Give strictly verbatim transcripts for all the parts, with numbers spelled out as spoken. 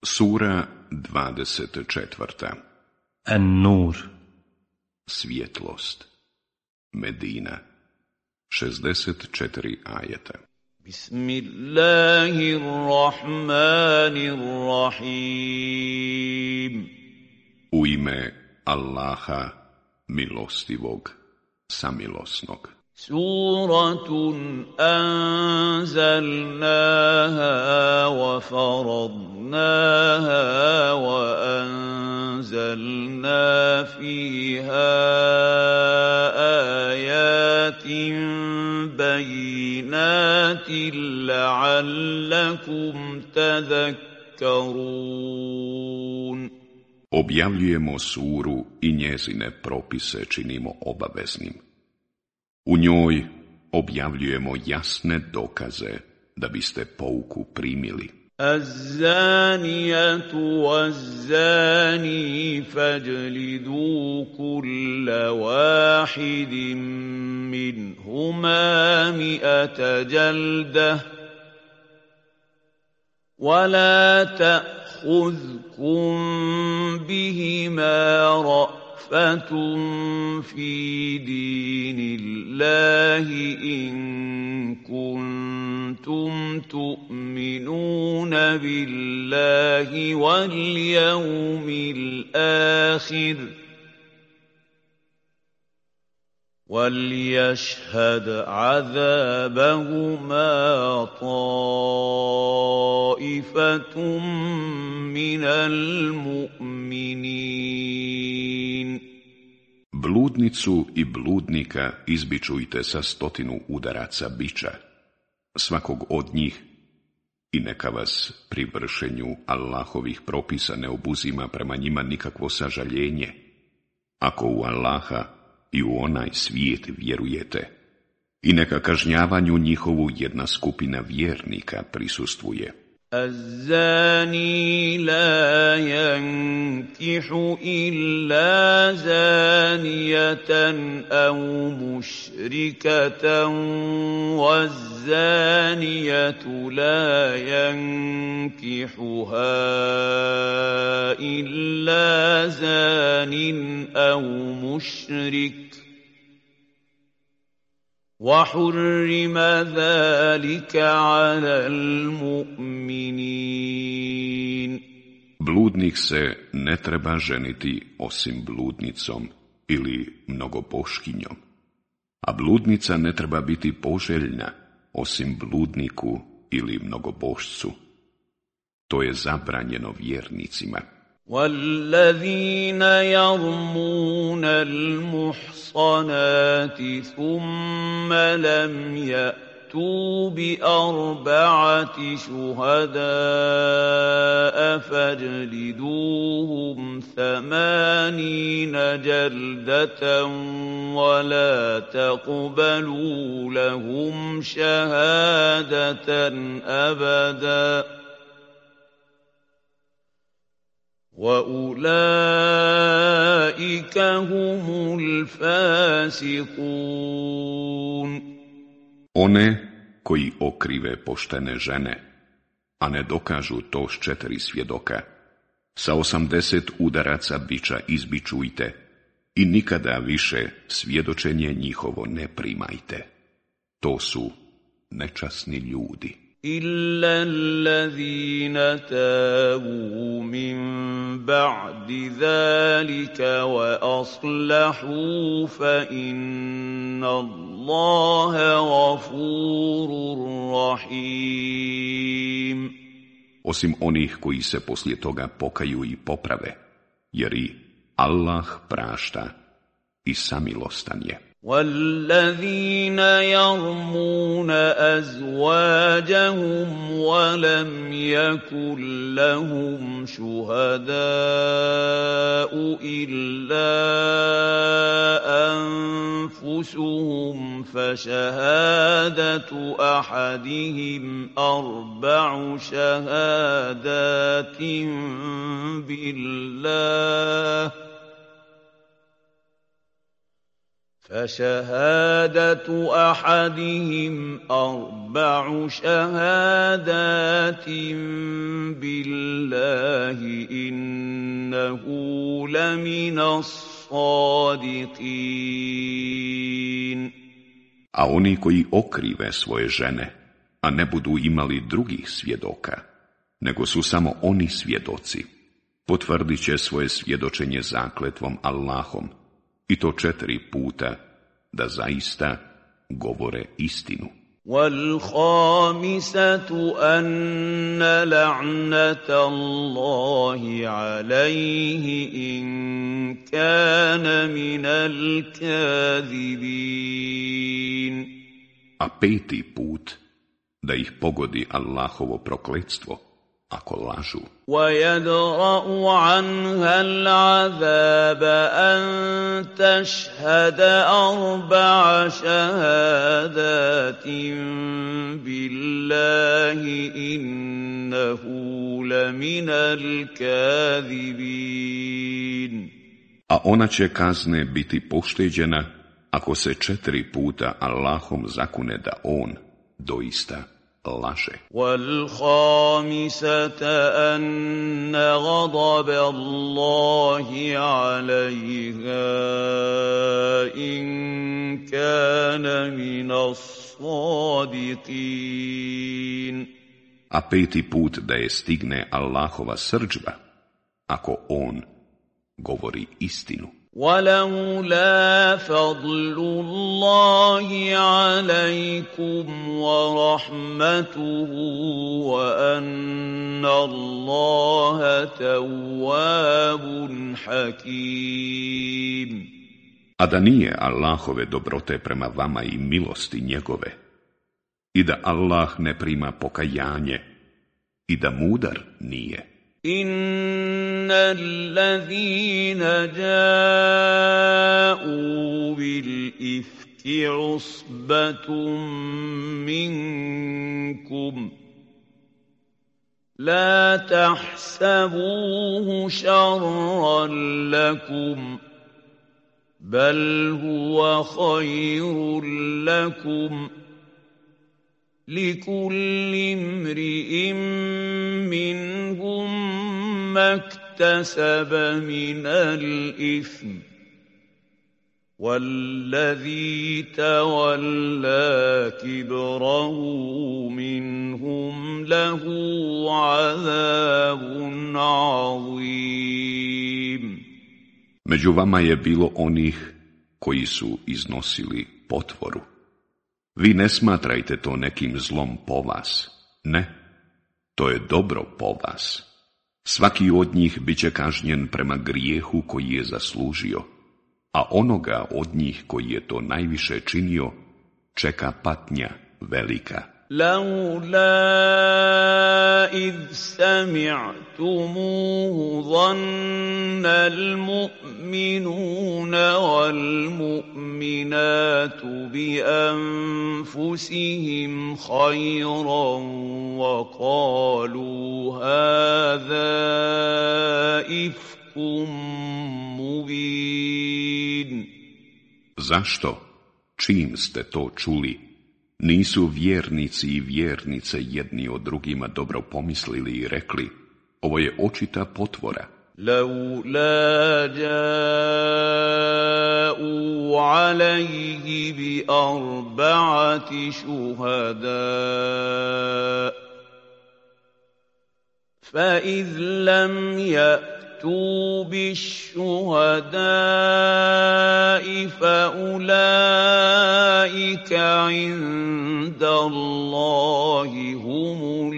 Sura dvadeset četvrta. An-Nur. Svjetlost. Medina. šezdeset četiri ajeta. Bismillahirrahmanirrahim. U ime Allaha, milostivog, samilosnog. Suratun anzalnaha wa faradnaha wa anzalna fiha ayatin bayinatin la'allakum tadhakkarun. Objavljujemo suru i njezine propise činimo obaveznim. U njoj objavljujemo jasne dokaze da biste pouku primili. Az-zaniyatu waz-zani fajlidu kulla wahidin minhuma mi'ata jaldah wa la ta'khudhukum bihima رأفة في دين الله إن كنتم تؤمنون بالله واليوم الآخر وليشهد عذابهما طائفة من المؤمنين. Bludnicu i bludnika izbičujte sa stotinu udaraca biča, svakog od njih, i neka vas pri vršenju Allahovih propisa ne obuzima prema njima nikakvo sažaljenje, ako u Allaha i u onaj svijet vjerujete, i neka kažnjavanju njihovu jedna skupina vjernika prisustvuje. الزاني لا ينكح إلا زانية أو مشركة والزانية لا ينكحها إلا زان أو مشرك وحرم ذلك على المؤمنين. Bludnik se ne treba ženiti osim bludnicom ili mnogoboškinjom, a bludnica ne treba biti poželjna osim bludniku ili mnogobošcu. To je zabranjeno vjernicima. وَالَّذِينَ يَرْمُونَ الْمُحْصَنَاتِ ثُمَّ لَمْ يَأْتُوا بِأَرْبَعَةِ شُهَدَاءَ فَاجْلِدُوهُمْ ثَمَانِينَ جَلْدَةً وَلَا تَقْبَلُوا لَهُمْ شَهَادَةً أَبَدًا وَأُولَئِكَ هُمُ الْفَاسِقُونَ. One koji okrive poštene žene, a ne dokažu to s četiri svjedoka, sa osamdeset udaraca biča izbičujte i nikada više svjedočenje njihovo ne primajte. To su nečasni ljudi. إِلَّا الَّذِينَ تَابُوا مِن بَعْدِ ذَلِكَ وَأَصْلَحُوا فَإِنَّ اللَّهَ غَفُورٌ رَّحِيمٌ. Osim onih koji se poslije toga pokaju i poprave, jer i Allah prašta i samilostan je. وَالَّذِينَ يَرْمُونَ أَزْوَاجَهُمْ وَلَمْ يَكُنْ لَهُمْ شُهَدَاءُ إِلَّا أَنفُسُهُمْ فَشَهَادَةُ أَحَدِهِمْ أَرْبَعُ شَهَادَاتٍ بِاللَّهِ فشهادة أحدهم أربع شهادات بالله إنه لمن الصادقين. A oni koji okrive svoje žene, a ne budu imali drugih svjedoka, nego su samo oni svjedoci, potvrdit će svoje svjedočenje zakletvom Allahom, i to četiri puta, da zaista govore istinu. وَالْخَامِسَةُ أَنَّ لَعْنَةَ اللَّهِ عَلَيْهِ إِن كَانَ مِنَ الْكَاذِبِينَ. A peti put, da ih pogodi Allahovo prokletstvo, ako lažu. وَيَدْرَأُ عَنْهَا الْعَذَابَ أَن تَشْهَدَ أَرْبَعَ شَهَادَاتٍ بِاللَّهِ إِنَّهُ لَمِنَ الْكَاذِبِينَ. A ona će kazne biti pošteđena ako se četiri puta Allahom zakune da on doista laže. وَالْخَامِسَةَ أَنَّ غَضَبَ اللَّهِ عَلَيْهَا إِن كَانَ مِنَ الصَّادِقِينَ. A peti put da je stigne Allahova srdžba, ako on govori istinu. وَلَوْلَا فَضْلُ اللَّهِ عَلَيْكُمْ وَرَحْمَتُهُ وَأَنَّ اللَّهَ تَوَّابٌ حَكِيمٌ. A da nije Allahove dobrote prema vama i milosti njegove, i da Allah ne prima pokajanje, i da mudar nije. إِنَّ الَّذِينَ جَاءُوا بِالْإِفْكِ عُصْبَةٌ مِّنكُمْ لَا تَحْسَبُوهُ شَرًّا لَّكُمْ بَلْ هُوَ خَيْرٌ لَّكُمْ لِكُلِّ امْرِئٍ مِّنْهُم ما اكتسب من الإثم والذي تولى كبره منهم له عذاب عظيم. Među vama je bilo onih koji su iznosili potvoru. Vi ne smatrajte to nekim zlom po vas. Ne, to je dobro po vas. Svaki od njih bit će kažnjen prema grijehu koji je zaslužio, a onoga od njih koji je to najviše činio čeka patnja velika. لولا إذ سمعتموه ظن المؤمنون والمؤمنات بأنفسهم خيرا وقالوا هذا إفك مبين. Zašto, čim ste to čuli, nisu vjernici i vjernice jedni o drugima dobro pomislili i rekli, ovo je očita potvora? لولا جاءوا عليه بأربعة شهداء فإذ لم يأتوا بالشهداء فأولئك عند الله هم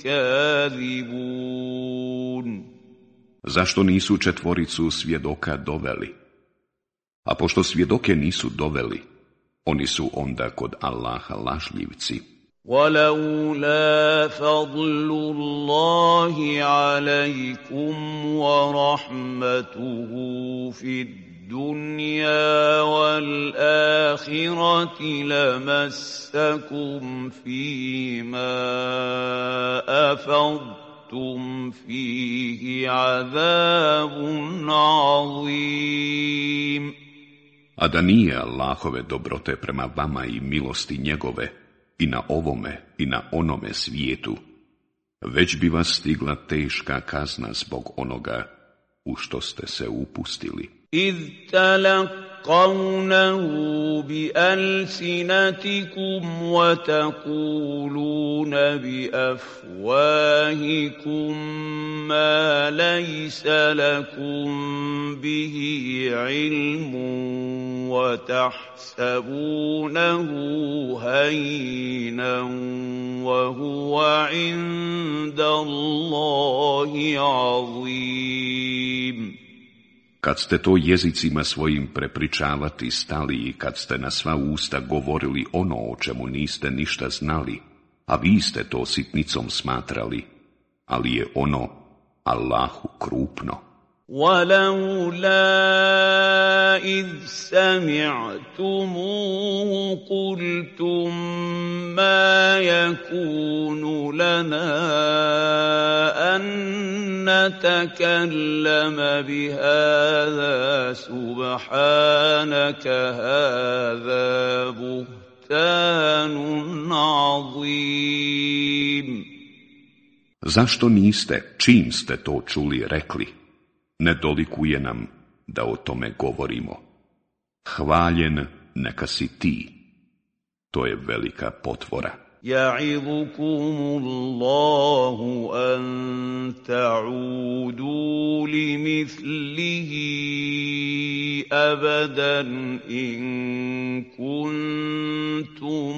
الكاذبون. Zašto nisu četvoricu svjedoka doveli? A pošto svjedoke nisu doveli, oni su onda kod Allaha lažljivci. وَلَوْلَا فَضْلُ اللَّهِ عَلَيْكُمْ وَرَحْمَتُهُ فِي الدُّنْيَا وَالْآخِرَةِ لَمَسَّكُمْ فِيمَا أَفَضْتُمْ فِيهِ عَذَابٌ عَظِيمٌ. A da nije Allahove dobrote prema vama i milosti njegove, i na ovome i na onome svijetu, već bi vas stigla teška kazna zbog onoga u što ste se upustili. إذ تلقونه بألسنتكم وتقولون بأفواهكم ما ليس لكم به علم وتحسبونه هينا وهو عند الله عظيم. Kad ste to jezicima svojim prepričavati stali i kad ste na sva usta govorili ono o čemu niste ništa znali, a vi ste to sitnicom smatrali, ali je ono Allahu krupno. وَلَوْلَا إِذْ سَمِعْتُمُوهُ قُلْتُم مَّا يَكُونُ لَنَا أَن نَّتَكَلَّمَ بِهَٰذَا سُبْحَانَكَ هَٰذَا بُهْتَانٌ عَظِيمٌ. Zašto niste, čim ste to čuli, rekli: ne dolikuje nam da o tome govorimo. Hvaljen neka si ti. To je velika potvora. يَعِظُكُمُ اللَّهُ أَن تَعُودُوا لِمِثْلِهِ أَبَدًا إِن كُنتُم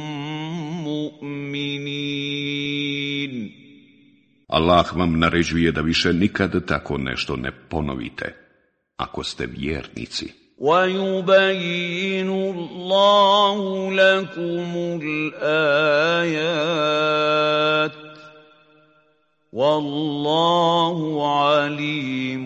مُّؤْمِنِينَ. Allah vam naređuje da više nikad tako nešto ne ponovite, ako ste vjernici. وَيُبَيِّنُ اللَّهُ لَكُمُ الْآيَاتِ وَاللَّهُ عَلِيمٌ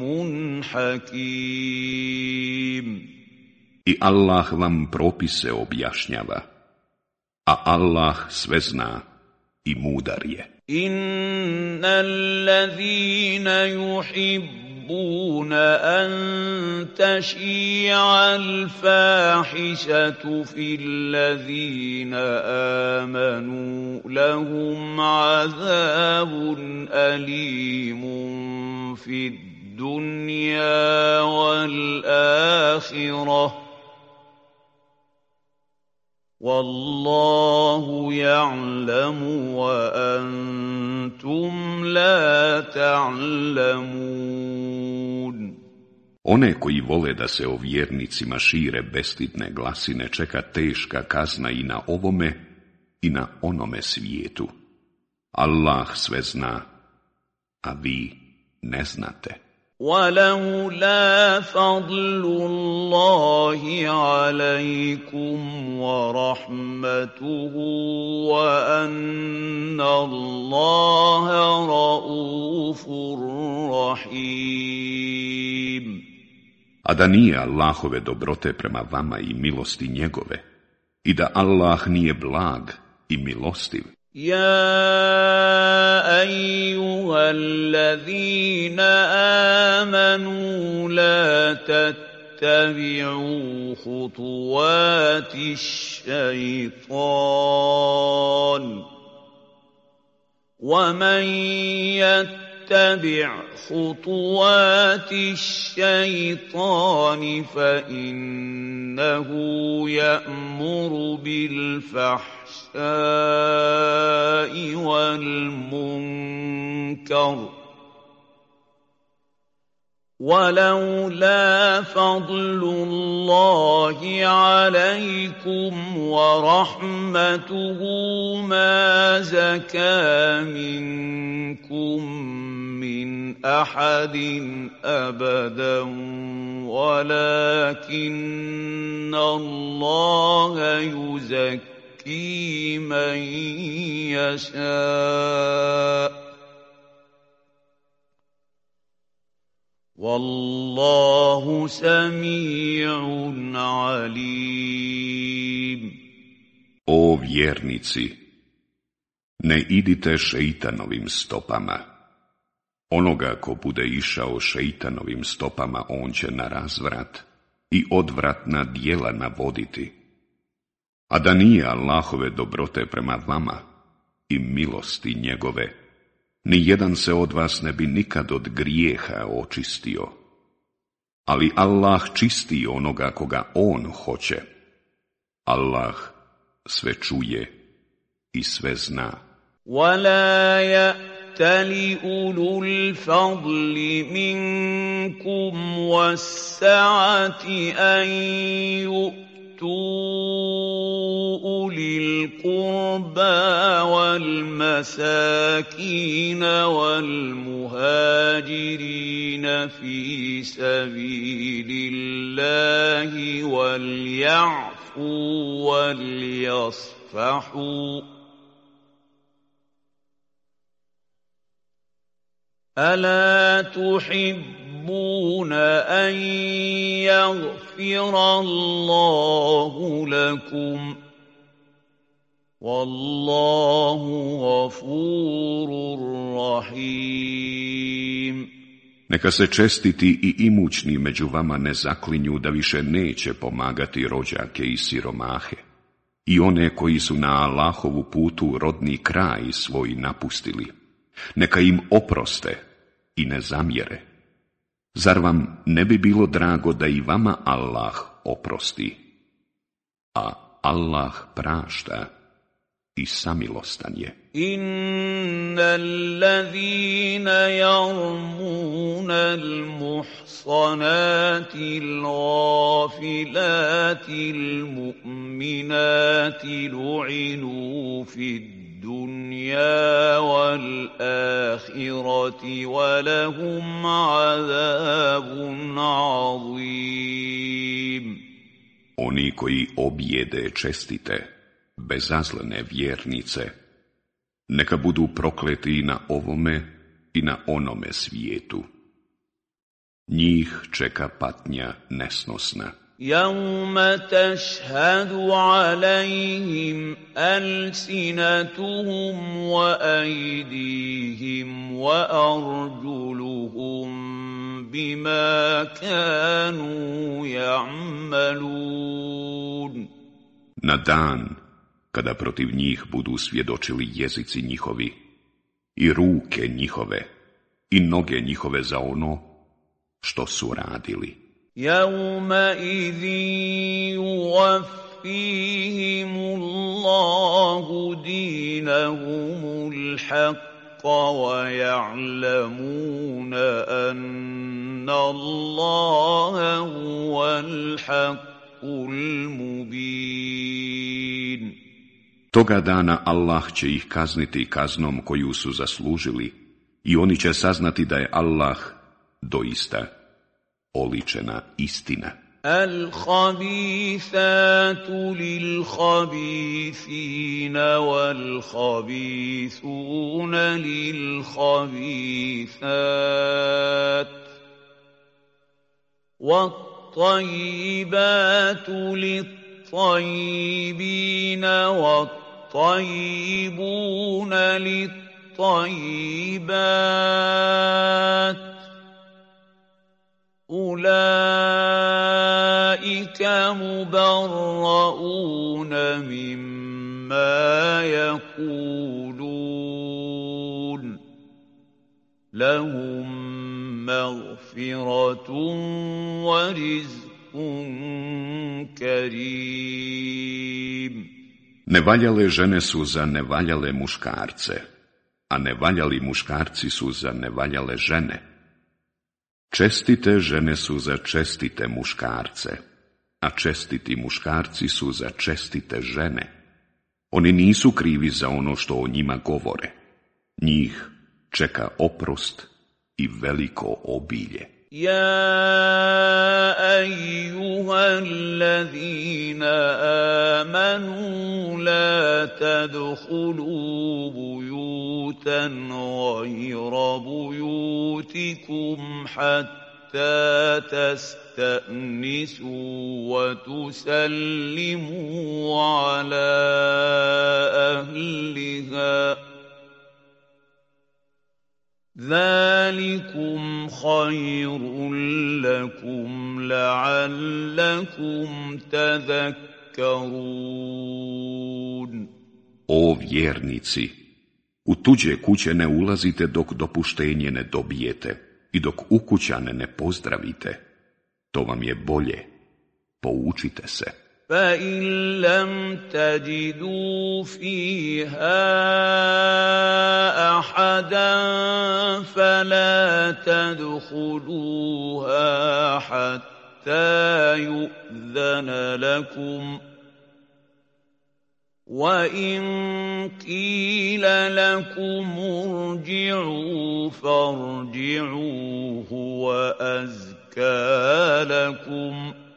حَكِيمٌ. I Allah vam propise objašnjava, a Allah sve zna i mudar je. إِنَّ الَّذِينَ يُحِبُّونَ أَن تَشِيعَ الْفَاحِشَةُ فِي الَّذِينَ آمَنُوا لَهُمْ عَذَابٌ أَلِيمٌ فِي الدُّنْيَا وَالْآخِرَةِ وَاللَّهُ يَعْلَمُ وَأَنْتُمْ لَا تَعْلَمُونَ. One koji vole da se o vjernicima šire bestidne glasine čeka teška kazna i na ovome i na onome svijetu. Allah sve zna, a vi ne znate. وَلَوْلَا فَضْلُ اللَّهِ عَلَيْكُمْ وَرَحْمَتُهُ وَأَنَّ اللَّهَ رَءُوفٌ رَحِيمٌ. A da nije Allahove dobrote prema vama i milosti njegove, i da Allah nije blag i milostiv. يَا أَيُّهَا الَّذِينَ آمَنُوا لَا تَتَّبِعُوا خُطُوَاتِ الشَّيْطَانِ وَمَن يَتَّبِعْ خُطُوَاتِ الشَّيْطَانِ فَإِنَّهُ يَأْمُرُ بِالْفَحْشَاءِ وَالْمُنكَرِ وَلَوْلَا فَضْلُ اللَّهِ عَلَيْكُمْ وَرَحْمَتُهُ مَا زَكَىٰ مِنكُم مِّنْ أَحَدٍ أَبَدًا وَلَكِنَّ اللَّهَ يُزَكِّي مَن يَشَاءُ وَاللَّهُ سَمِيعٌ عَلِيمٌ. O vjernici, ne idite šeitanovim stopama. Onoga ko bude išao šeitanovim stopama, on će na razvrat i odvratna djela navoditi. A da nije Allahove dobrote prema vama i milosti njegove, ni jedan se od vas ne bi nikad od grijeha očistio. Ali Allah čisti onoga koga On hoće. Allah sve čuje i sve zna. وَلَا يَأْتَلِ أُولُو الْفَضْلِ مِنكُمْ وَالسَّعَةِ أَن يُؤْتُوا أُولِي الْقُرْبَى وَالْمَسَاكِينَ وَالْمُهَاجِرِينَ فِي سَبِيلِ اللَّهِ وَلْيَعْفُوا وَلْيَصْفَحُوا أَلَا تُحِبُّونَ أَن يَغْفِرَ اللَّهُ لَكُمْ وَاللَّهُ غَفُورٌ رَّحِيمٌ. Neka se čestiti i imućni među vama ne zaklinju da više neće pomagati rođake i siromahe i one koji su na Allahovu putu rodni kraj svoj napustili. Neka im oproste i ne zamjere. Zar vam ne bi bilo drago da i vama Allah oprosti? A Allah prašta i samilostan je. إن الذين يرمون المحصنات الغافلات المؤمنات لعنوا في الدنيا والآخرة ولهم عذاب عظيم. Oni koji objede čestite, bezazlene vjernice, neka budu prokleti na ovome i na onome svijetu. Njih čeka patnja nesnosna. يَوْمَ تَشْهَدُ عَلَيْهِمْ أَلْسِنَتُهُمْ وَأَيْدِيهِمْ وَأَرْجُلُهُمْ بِمَا كَانُوا يَعْمَلُونَ. Na dan kada protiv njih budu svjedočili jezici njihovi, i ruke njihove, i noge njihove za ono što su radili. يَوْمَئِذٍ يُوَفِّيهِمُ اللَّهُ دِينَهُمُ الْحَقَّ وَيَعْلَمُونَ أَنَّ اللَّهَ هُوَ الْحَقُّ الْمُبِينُ. Toga dana Allah će ih kazniti kaznom koju su zaslužili i oni će saznati da je Allah doista oličena istina. الخبيثات للخبيثين والخبيثون للخبيثات والطيبات للطيبين والطيبون للطيبات أولئك مبرؤون مما يقولون لهم مغفرة ورزق كريم. Nevaljale žene su za nevaljale muškarce, a nevaljali muškarci su za nevaljale žene. Čestite žene su za čestite muškarce, a čestiti muškarci su za čestite žene. Oni nisu krivi za ono što o njima govore. Njih čeka oprost i veliko obilje. يا أيها الذين آمنوا لا تدخلوا بيوتا غير بيوتكم حتى تستأنسوا وتسلموا على أهلها ذلكم خير لكم لعلكم تذكرون. O vjernici, u tuđe kuće ne ulazite dok dopuštenje ne dobijete i dok ukućane ne pozdravite. To vam je bolje. Poučite se. فَإِن لَّمْ تَجِدُوا فِيهَا أَحَدًا فَلَا تَدْخُلُوهَا حَتَّىٰ يُؤْذَنَ لَكُمْ ۖ وَإِن قِيلَ لَكُمُ ارْجِعُوا فَارْجِعُوا هُوَ أَزْكَىٰ لَكُمْ ۚ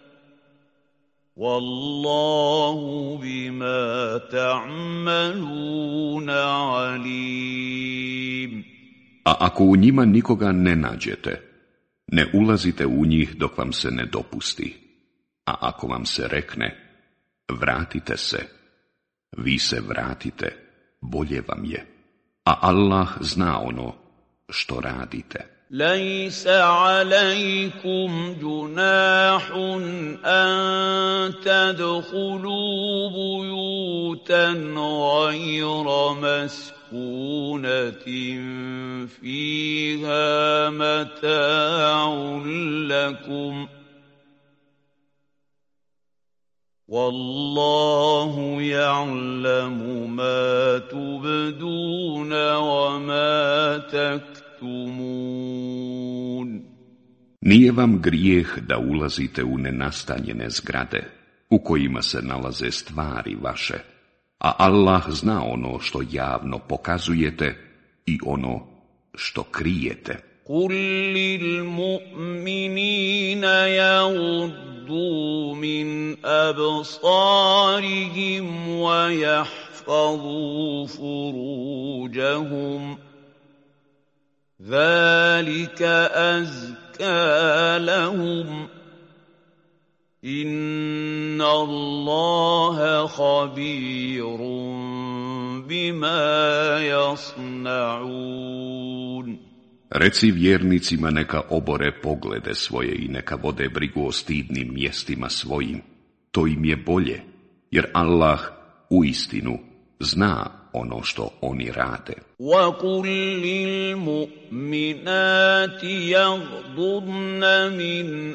وَاللَّهُ بِمَا تَعْمَلُونَ عَلِيمٌ. A ako u njima nikoga ne nađete, ne ulazite u njih dok vam se ne dopusti. A ako vam se rekne, vratite se, vi se vratite, bolje vam je. A Allah zna ono što radite. لَيْسَ عَلَيْكُمْ جُنَاحٌ أَن تَدْخُلُوا بُيُوتًا غَيْرَ مَسْكُونَةٍ فِيهَا مَتَاعٌ لَّكُمْ ۚ وَاللَّهُ يَعْلَمُ مَا تُبْدُونَ وَمَا تَكْتُمُونَ. Nije vam grijeh da ulazite u nenastanjene zgrade u kojima se nalaze stvari vaše, a Allah zna ono što javno pokazujete i ono što krijete. قُل لِّلْمُؤْمِنِينَ يَغُضُّوا مِنْ أَبْصَارِهِمْ وَيَحْفَظُوا فُرُوجَهُمْ ۚ ذَلِكَ أَزْكَىٰ لَهُمْ ۗ إِنَّ اللَّهَ خَبِيرٌ بِمَا يَصْنَعُونَ. Reci vjernicima neka obore poglede svoje i neka vode brigu o stidnim mjestima svojim. To im je bolje, jer Allah uistinu zna ono što oni rade. وَقُل لِّلْمُؤْمِنَاتِ يَغْضُضْنَ مِنْ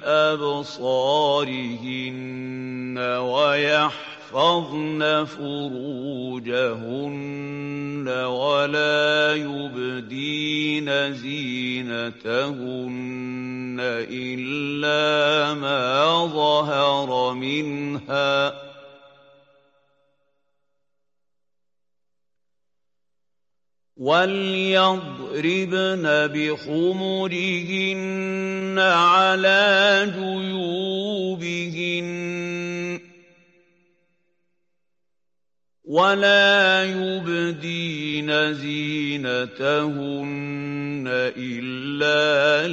أَبْصَارِهِنَّ وَيَحْفَظْنَ فُرُوجَهُنَّ وَلَا يُبْدِينَ زِينَتَهُنَّ إِلَّا مَا ظَهَرَ مِنْهَا ۖ وَلْيَضْرِبْنَ بِخُمُرِهِنَّ عَلَىٰ جُيُوبِهِنَّ ۖ وَلَا يُبْدِينَ زِينَتَهُنَّ إِلَّا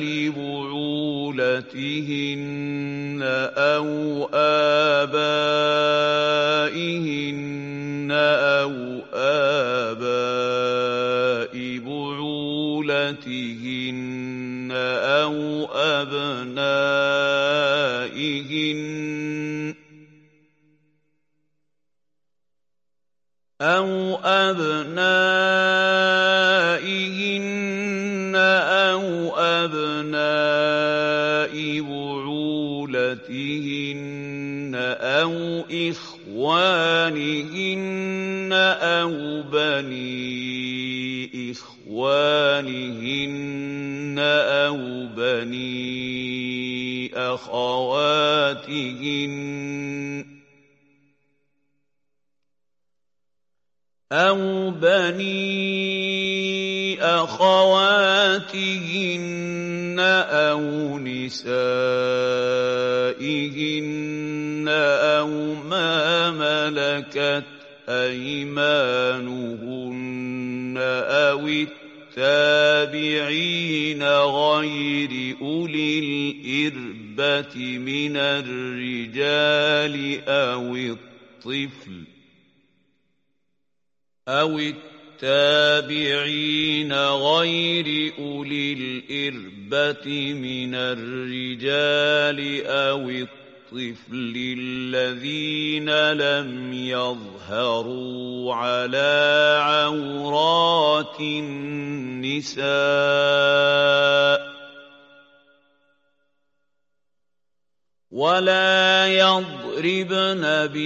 لِبُعُولَتِهِنَّ أَوْ آبَائِهِنَّ أَوْ آبَاءِ بُعُولَتِهِنَّ أَوْ أَبْنَائِهِنَّ أَوْ أَبْنَائِهِنَّ أَوْ أَبْنَاءِ بُعُولَتِهِنَّ أَوْ إِخْوَانِهِنَّ أَوْ بَنِي إِخْوَانِهِنَّ أَوْ بَنِي أَخَوَاتِهِنَّ أَوْ بَنِي أَخَوَاتِهِنَّ أَوْ نِسَائِهِنَّ أَوْ مَا مَلَكَتْ أَيْمَانُهُنَّ أَوِ التَّابِعِينَ غَيْرِ أُولِي الْإِرْبَةِ مِنَ الرِّجَالِ أَوِ الطِّفْلِ أَوِ التابعين غير أولي الإربة من الرجال أو الطفل الذين لم يظهروا على عورات النساء ولا يضربن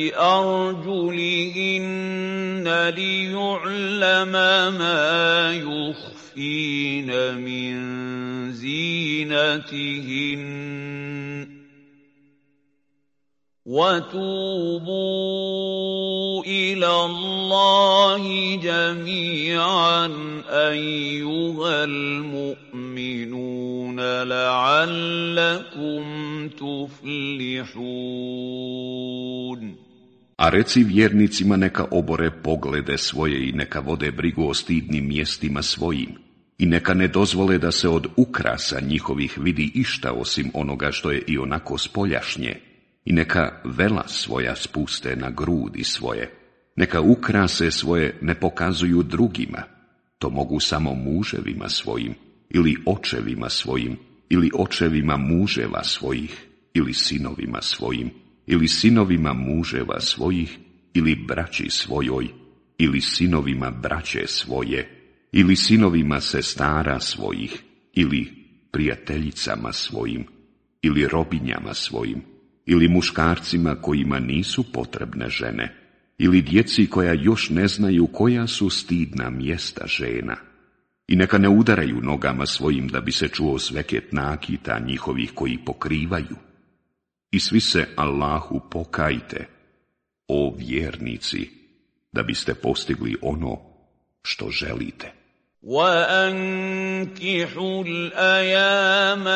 بأرجلهن ليعلم ما يخفين من زينتهن وتوبوا إلى الله جميعا أيها المؤمنون لعلكم تفلحون. A reci vjernicima neka obore poglede svoje i neka vode brigu o stidnim mjestima svojim i neka ne dozvole da se od ukrasa njihovih vidi išta osim onoga što je i onako spoljašnje i neka vela svoja spuste na grudi svoje. Neka ukrase svoje ne pokazuju drugima, to mogu samo muževima svojim ili očevima svojim ili očevima muževa svojih ili sinovima svojim ili sinovima muževa svojih ili braći svojoj ili sinovima braće svoje ili sinovima sestara svojih ili prijateljicama svojim ili robinjama svojim ili muškarcima kojima nisu potrebne žene, ili djeci koja još ne znaju koja su stidna mjesta žena. I neka ne udaraju nogama svojim da bi se čuo sveket nakita njihovih koji pokrivaju. I svi se Allahu pokajte, o vjernici, da biste postigli ono što želite. وَأَنكِحُوا الْأَيَامَ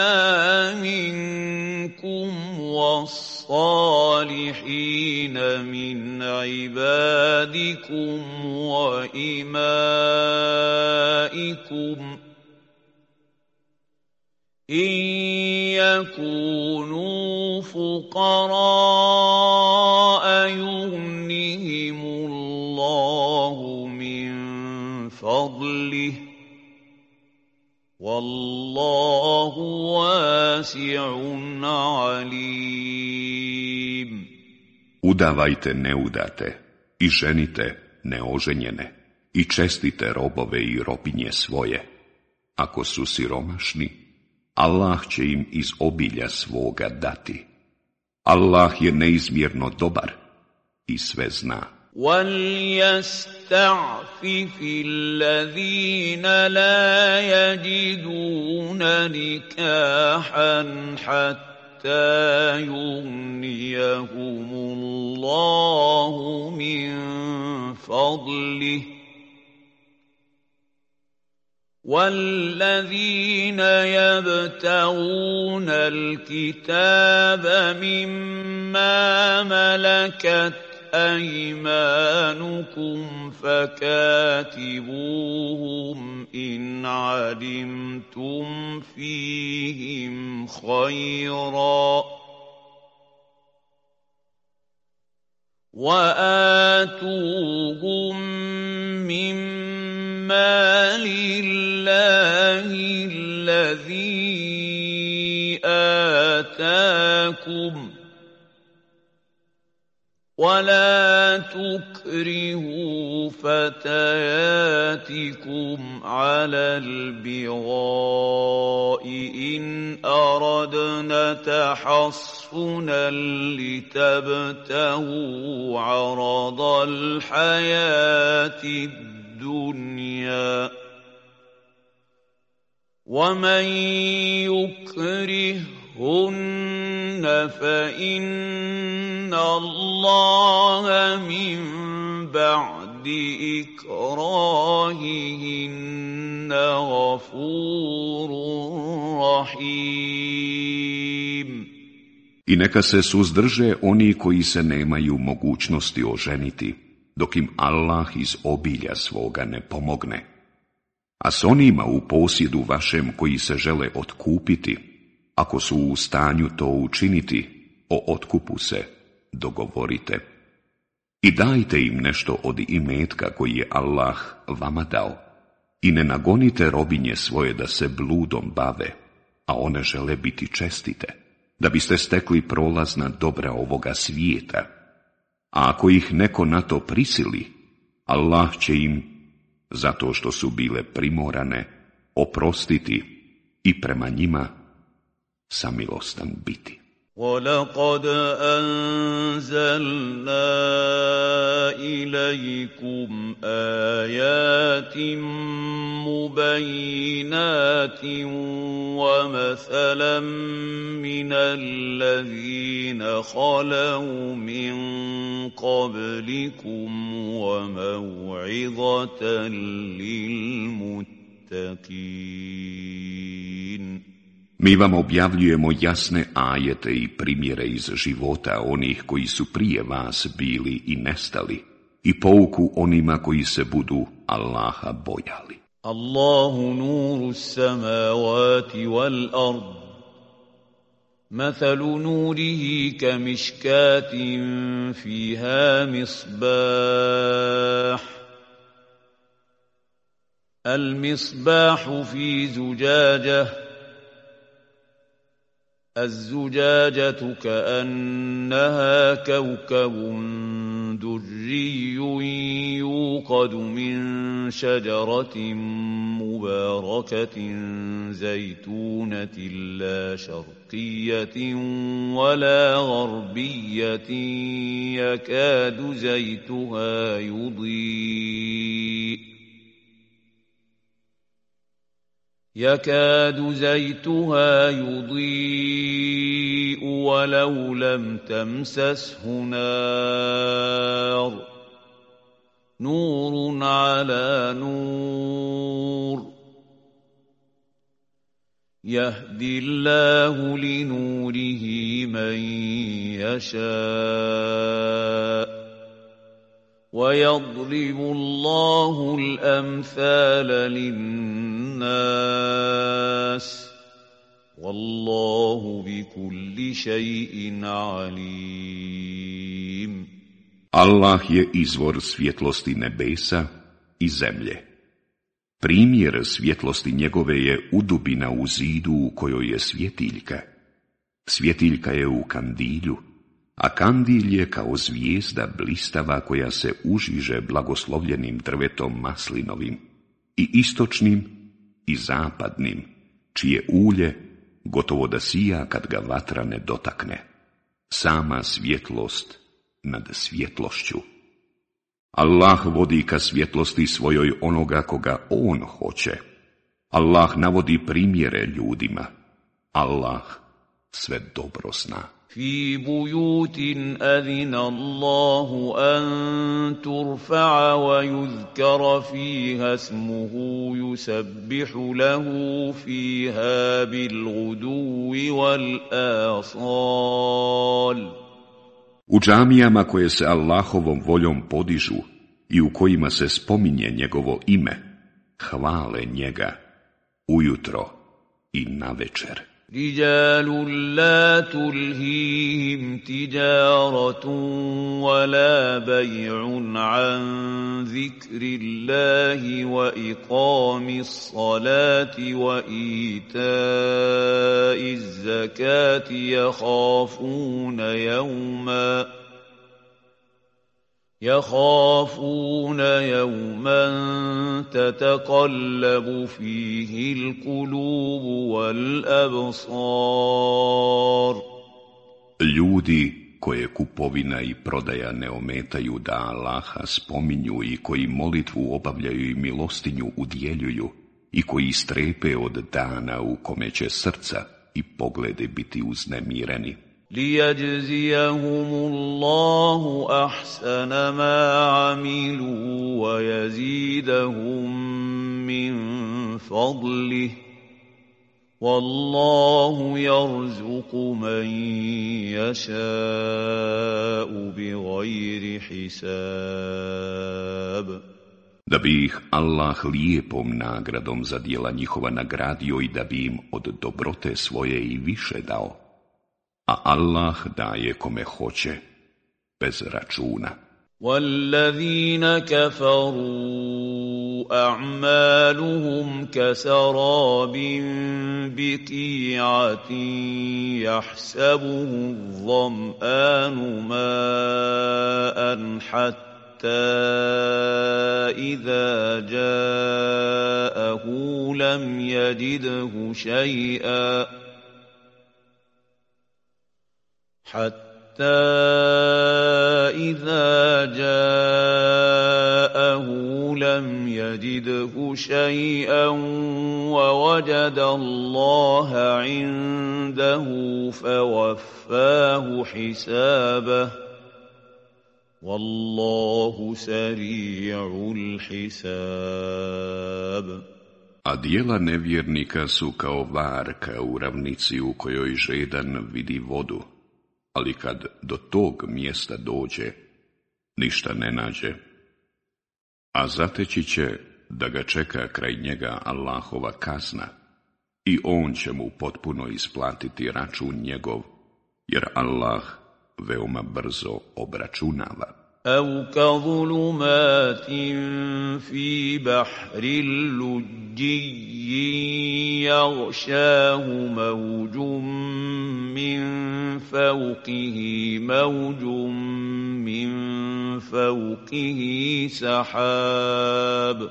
مِنكُمْ وَالصَّالِحِينَ مِنْ عِبَادِكُمْ وَإِمَائِكُمْ إِنْ يَكُونُوا فُقَرَاءَ يُغْنِهِمُ اللَّهُ مِنْ فضله والله واسع عليم. Udavajte neudate i ženite neoženjene i čestite robove i robinje svoje. Ako su siromašni, Allah će im iz obilja svoga dati. Allah je neizmjerno dobar i sve zna. وَلْيَسْتَعْفِفِ الَّذِينَ لَا يَجِدُونَ نِكَاحًا حَتَّى يُغْنِيَهُمُ اللَّهُ مِنْ فَضْلِهِ وَالَّذِينَ يَبْتَغُونَ الْكِتَابَ مِمَّا مَلَكَتْ أَيْمَانُكُمْ فَكَاتِبُوهُمْ إِنْ عَلِمْتُمْ فِيهِمْ خَيْرًا وَآتُوهُمْ مِمَّا لِلَّهِ الَّذِي آتَاكُمْ وَلَا تُكْرِهُوا فَتَيَاتِكُمْ عَلَى الْبِغَاءِ إِنْ أَرَدْنَ تَحَصُّنًا لِتَبْتَغُوا عَرَضَ الْحَيَاةِ الدُّنْيَا وَمَنْ يُكْرِههُّنَّ فَإِنَّ اللَّهَ مِنْ بَعْدِ إِكْرَاهِهِنَّ غَفُورٌ رَحِيمٌ. I neka se suzdrže oni koji se nemaju mogućnosti oženiti, dok im Allah iz obilja svoga ne pomogne. A s onima u posjedu vašem koji se žele otkupiti, ako su u stanju to učiniti, o otkupu se dogovorite. I dajte im nešto od imetka koji je Allah vama dao. I ne nagonite robinje svoje da se bludom bave, a one žele biti čestite, da biste stekli prolazna dobra ovoga svijeta. A ako ih neko na to prisili, Allah će im, zato što su bile primorane, oprostiti i prema njima samilostan biti. وَلَقَدْ أَنزَلْنَا إِلَيْكُمْ آيَاتٍ مُبَيِّنَاتٍ وَمَثَلًا مِّنَ الَّذِينَ خَلَوْا مِن قَبْلِكُمْ وَمَوْعِظَةً لِّلْمُتَّقِينَ. Mi vam objavljujemo jasne ajete i primjere iz života onih koji su prije vas bili i nestali i pouku onima koji se budu Allaha bojali. Allahu nuru samavati wal ard. Mathalu nurihi kamishkatin fiha misbah. Al misbahu fi zujajah. الزجاجة كأنها كوكب دري يوقد من شجرة مباركة زيتونة لا شرقية ولا غربية يكاد زيتها يضيء يكاد زيتها يضيء ولو لم تمسسه نار نور على نور يهدي الله لنوره من يشاء ويضرب الله الأمثال للناس والله بكل شيء عليم. Allah je izvor svjetlosti nebesa i zemlje. Primjer svjetlosti njegove je udubina u zidu u kojoj je svjetiljka. Svjetiljka je u kandilju, a kandilj je kao zvijezda blistava koja se užiže blagoslovljenim drvetom maslinovim, i istočnim i zapadnim, čije ulje gotovo da sija kad ga vatra ne dotakne. Sama svjetlost nad svjetlošću. Allah vodi ka svjetlosti svojoj onoga koga on hoće. Allah navodi primjere ljudima. Allah sve dobro zna. في بيوت أذن الله أن ترفع ويذكر فيها اسمه يسبح له فيها بالغدو والآصال. U džamijama koje se Allahovom voljom podižu i u kojima se spominje njegovo ime, hvale njega ujutro i navečer. رجال لا تلهيهم تجارة ولا بيع عن ذكر الله وإقام الصلاة وإيتاء الزكاة يخافون يوما يخافون يوما تتقلب فيه القلوب والأبصار. Ljudi koje kupovina i prodaja ne ometaju da Allaha spominju i koji molitvu obavljaju i milostinju udjeljuju i koji strepe od dana u kome će srca i pogledi biti uznemireni. لِيَجْزِيَهُمُ اللَّهُ أَحْسَنَ مَا عَمِلُوا وَيَزِيدَهُم مِّن فَضْلِهِ وَاللَّهُ يَرْزُقُ مَن يَشَاءُ بِغَيْرِ حِسَابٍ. Da bi ih Allah lijepom nagradom za djela njihova nagradio i da bi im od dobrote svoje i više dao. A Allah daje kome hoće, bez računa. وَالَّذِينَ كَفَرُوا أَعْمَالُهُمْ كَسَرَابٍ بِقِيعَةٍ يَحْسَبُهُ الظَّمْآنُ مَاءً حَتَّى إِذَا جَاءَهُ لَمْ يَجِدْهُ شَيْئًا حَتَّى حتى إذا جاءه لم يجده شيئا ووجد الله عنده فوفاه حسابه والله سريع الحساب. A dijela nevjernika su kao varka u ravnici u kojoj žedan vidi vodu, ali kad do tog mjesta dođe, ništa ne nađe. A zateći će da ga čeka kraj njega Allahova kazna i on će mu potpuno isplatiti račun njegov, jer Allah veoma brzo obračunava. أَوْ كَظُلُمَاتٍ فِي بَحْرٍ لُجِّيٍّ يَغْشَاهُ مَوْجٌ مِّن فَوْقِهِ مَوْجٌ مِّن فَوْقِهِ سَحَابٌ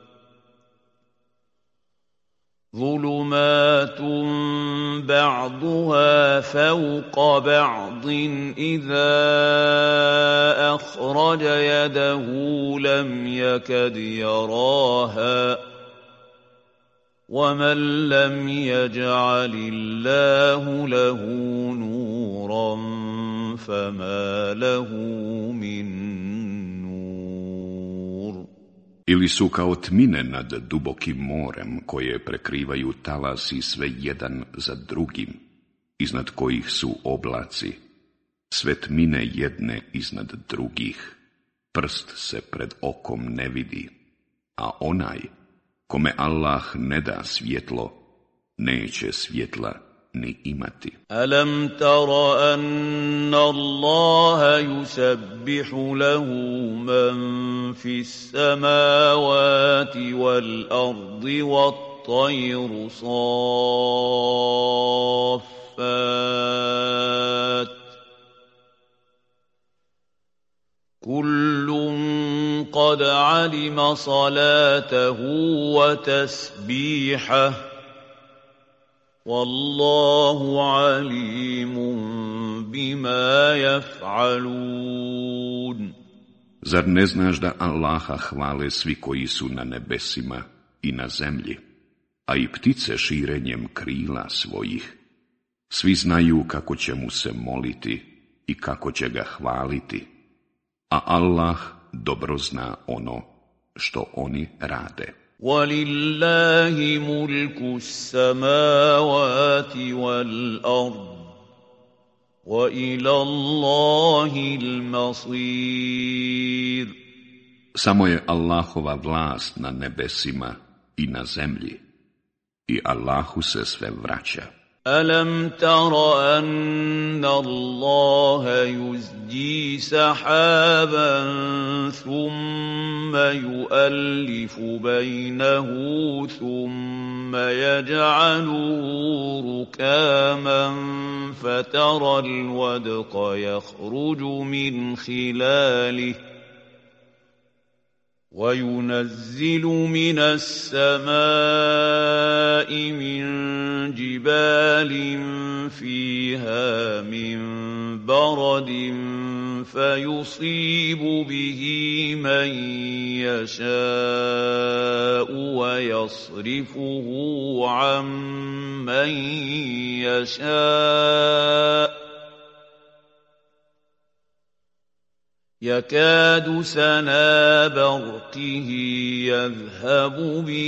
ظُلُمَاتٌ بَعْضُهَا فَوْقَ بَعْضٍ إِذَا أَخْرَجَ يَدَهُ لَمْ يَكَدْ يَرَاهَا وَمَن لَّمْ يَجْعَلِ اللَّهُ لَهُ نُورًا فَمَا لَهُ مِن نُّورٍ. Ili su kao tmine nad dubokim morem koje prekrivaju talasi sve jedan za drugim, iznad kojih su oblaci, sve tmine jedne iznad drugih, prst se pred okom ne vidi, a onaj kome Allah ne da svjetlo, neće svjetla ni imati. Alam tara anna Allaha yusabbihu lahu man fis samawati wal ardi wat tayru saffat kullun qad alima salatahu wa tasbihahu Wallahu alimun bima yaf'alun. Zar ne znaš da Allaha hvale svi koji su na nebesima i na zemlji, a i ptice širenjem krila svojih? Svi znaju kako će mu se moliti i kako će ga hvaliti, a Allah dobro zna ono što oni rade. وَلِلَّهِ مُلْكُ السَّمَاوَاتِ وَالْأَرْضِ وَإِلَى اللَّهِ الْمَصِيرُ. Samo je Allahova vlast na nebesima i na zemlji i Allahu se sve vraća. أَلَمْ تَرَ أَنَّ اللَّهَ يُزْجِي سَحَابًا ثُمَّ يُؤَلِّفُ بَيْنَهُ ثُمَّ يَجْعَلُهُ رُكَامًا فَتَرَى الْوَدْقَ يَخْرُجُ مِنْ خِلَالِهِ وَيُنَزِّلُ مِنَ السَّمَاءِ مِنْ جِبَالٍ فِيهَا مِنْ بَرَدٍ فَيُصِيبُ بِهِ مَنْ يَشَاءُ وَيَصْرِفُهُ عَنْ مَنْ يَشَاءُ يَكَادُ سَنَا بَرْقِهِ يَذْهَبُ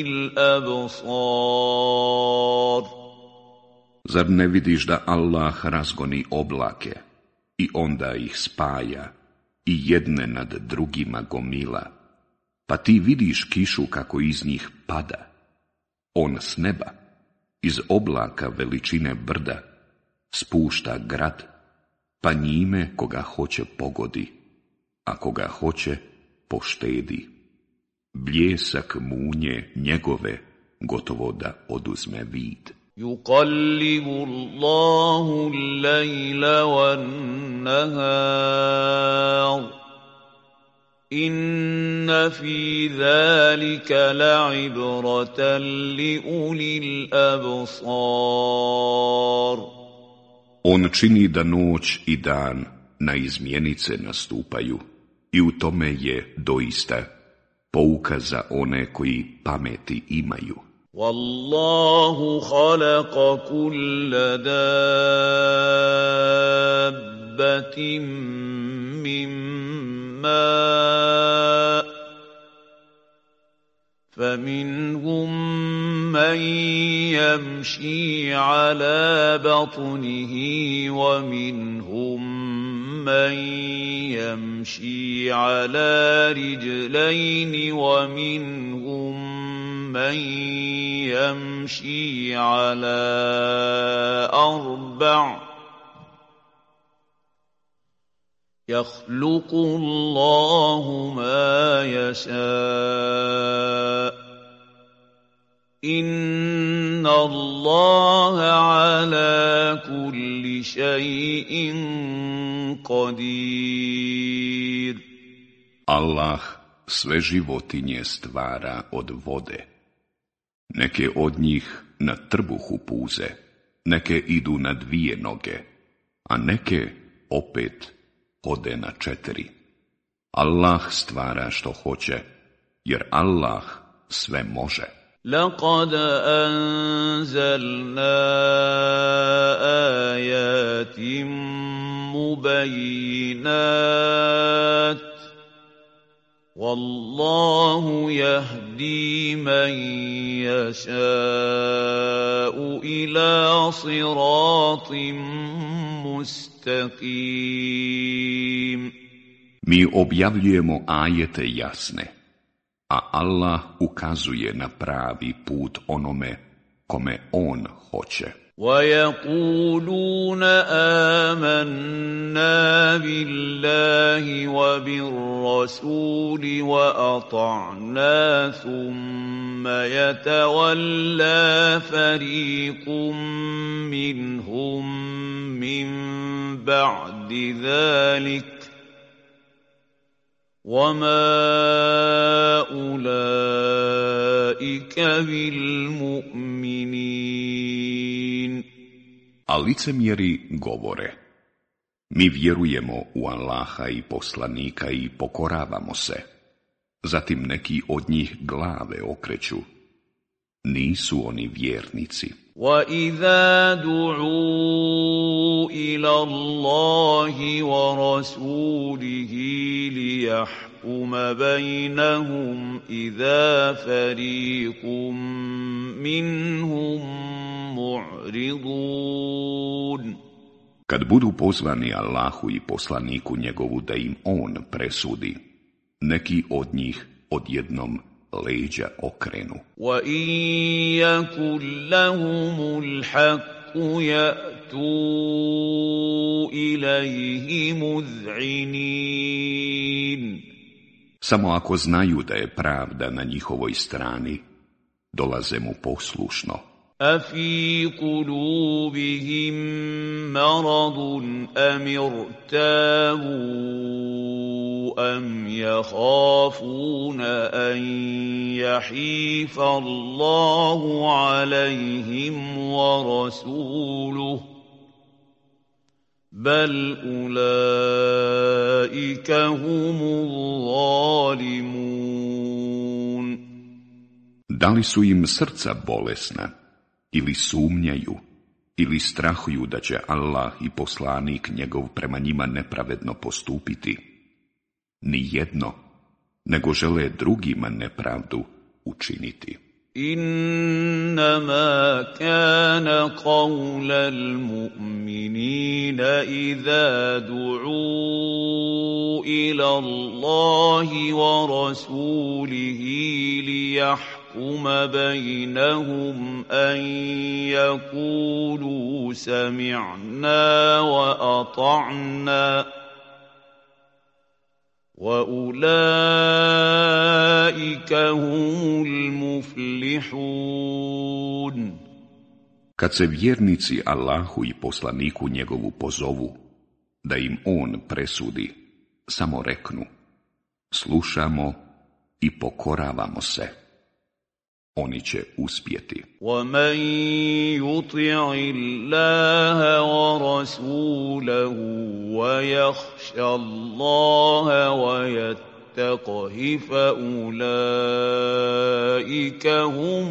بِالْأَبْصَارِ. Zar ne vidiš da Allah razgoni oblake i onda ih spaja i jedne nad drugima gomila, pa ti vidiš kišu kako iz njih pada? On s neba, iz oblaka veličine brda, spušta grad, pa njime koga hoće pogodi, ako ga hoće, poštedi. Bljesak munje njegove gotovo da oduzme vid. يقلب الله الليل والنهار إن في ذلك لعبرة لأولي الأبصار. On čini da noć i dan na izmjenice nastupaju i u tome je doista pouka za one koji pameti imaju. والله خلق كل دابة من ماء فمنهم من يمشي على بطنه ومنهم من يمشي على رجلين ومنهم من يمشي على أربع يخلق الله ما يشاء إن الله على كل شيء قدير. Allah sve životinje stvara od vode. Neke od njih na trbuhu puze, neke idu na dvije noge, a neke opet hode na četiri. Allah stvara što hoće, jer Allah sve može. لقد أنزلنا آيات مبينات والله يهدي من يشاء إلى صراط مستقيم. Mi objavljujemo ajete jasne, a Allah ukazuje na pravi put onome kome on hoće. وَيَقُولُونَ آمَنَّا بِاللَّهِ وَبِالرَّسُولِ وَأَطَعْنَا ثُمَّ يَتَوَلَّى فَرِيقٌ مِّنْهُمْ مِّن بَعْدِ ذَلِكَ وَمَا أُولَئِكَ بِالْمُؤْمِنِينَ. A licemjeri govore: mi vjerujemo u Allaha i poslanika i pokoravamo se. Zatim neki od njih glave okreću. Nisu oni vjernici. وَإِذَا دُعُوا إِلَى اللَّهِ وَرَسُولِهِ لِيَحْكُمَ بَيْنَهُمْ إِذَا فَرِيقٌ مِّنْهُمْ مُعْرِضُونَ. Kad budu pozvani Allahu i poslaniku njegovu da im on presudi, neki od njih odjednom leđa okrenu. وَإِن يَكُن لَّهُمُ الْحَقُّ يَأْتُوا إِلَيْهِ مُذْعِنِينَ. Samo ako znaju da je pravda na njihovoj strani, dolaze mu poslušno. أَفِي قُلُوبِهِم مَّرَضٌ أَمِ ارْتَابُوا أَمْ يَخَافُونَ أَن يَحِيفَ اللَّهُ عَلَيْهِمْ وَرَسُولُهُ بَلْ أُولَئِكَ هُمُ الظَّالِمُونَ. Da li su im srca bolesna, ili sumnjaju, ili strahuju da će Allah i poslanik njegov prema njima nepravedno postupiti? Ni jedno, nego žele drugima nepravdu učiniti. إنما كان قول المؤمنين إذا دعوا إلى الله ورسوله ليحكم بينهم أن يقولوا سمعنا وأطعنا وَأُولَئِكَ هُمُ الْمُفْلِحُونَ. Kad se vjernici Allahu i poslaniku njegovu pozovu, da im on presudi, samo reknu: slušamo i pokoravamo se. Oni će uspjeti. وَمَنْ يُطِعِ اللَّهَ وَرَسُولَهُ وَيَخْشَ اللَّهَ وَيَتَّقْهِ فَأُولَئِكَ هُمُ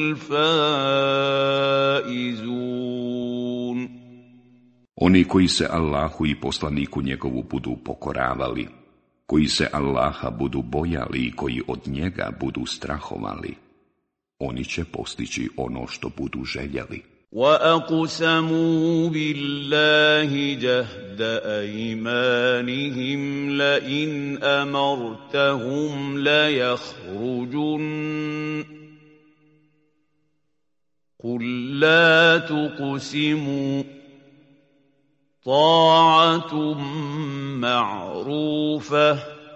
الْفَائِزُونَ. Oni koji se Allahu i poslaniku njegovu budu pokoravali, koji se Allaha budu bojali i koji od njega budu strahovali, oni će postići ono što budu željeli. وَأَقْسَمُوا بِاللَّهِ جَهْدَ أَيْمَانِهِمْ لَئِنْ أَمَرْتَهُمْ لَيَخْرُجُنَّ قُلْ لَا تُقْسِمُوا طَاعَةٌ مَّعْرُوفَةٌ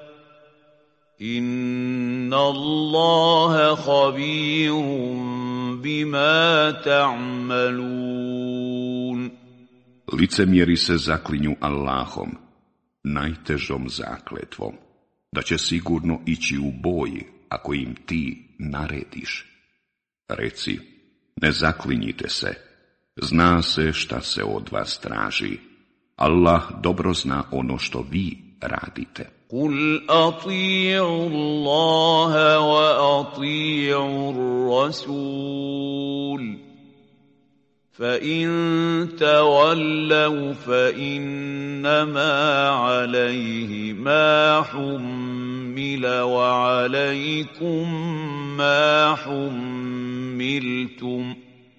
إِنَّ اللَّهَ خَبِيرٌ بِمَا تَعْمَلُونَ. Licemjeri se zaklinju Allahom, najtežom zakletvom, da će sigurno ići u boj ako im ti narediš. Reci, ne zaklinjite se, zna se šta se od vas traži. Allah dobro zna ono što vi radite. قُلْ أَطِيعُوا اللَّهَ وَأَطِيعُوا الرَّسُولَ فَإِن تَوَلَّوْا فَإِنَّمَا عَلَيْهِ مَا حُمِّلَ وَعَلَيْكُمْ مَا حُمِّلْتُمْ